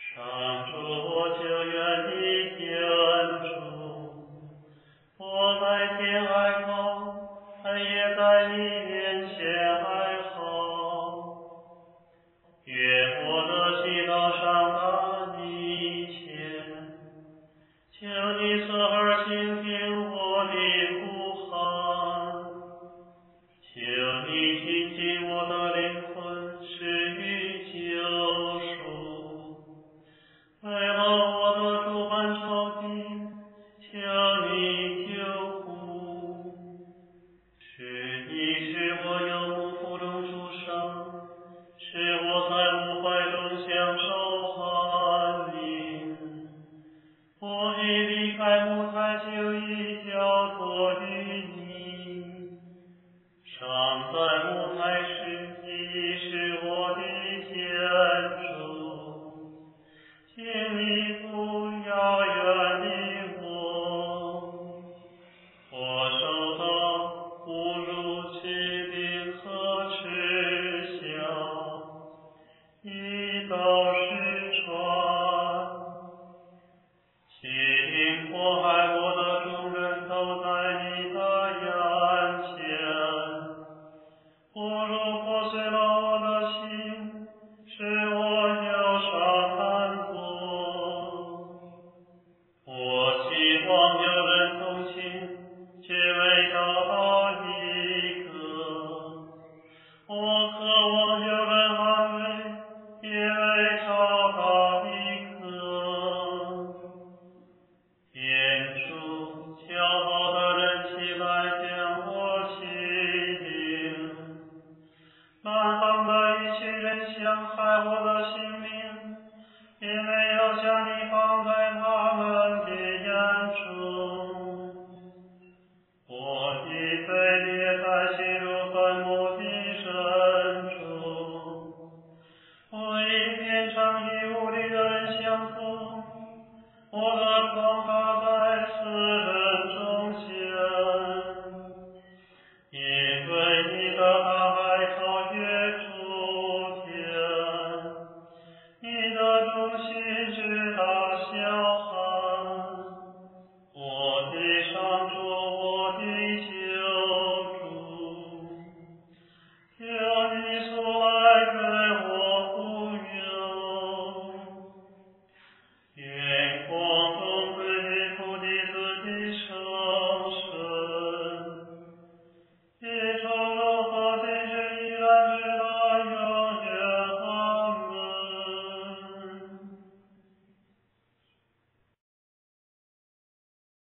上主，我就愿你天主，我在天还高，也在你面前还好。愿我的祈祷上达你前，求你侧耳倾听我的呼喊，求你听听我的灵魂，施予救赎。为了我的主办朝廷，求你救护。使我有目腹中出生，使我在母怀中享受寒灵。我一离开母胎就已交托于你，尚在母胎时你是我的天主，请你不要远离我。我受到侮辱、疾病和耻笑，已都失传。请迫害我的众人都在你的眼前。侮辱破碎了我的心，使我忧伤难过。我希望有人同情，却未找到一个；我渴望有人安慰，也未找到一个。天主，骄傲的人起来将我欺凌，南方的一群人想害我的性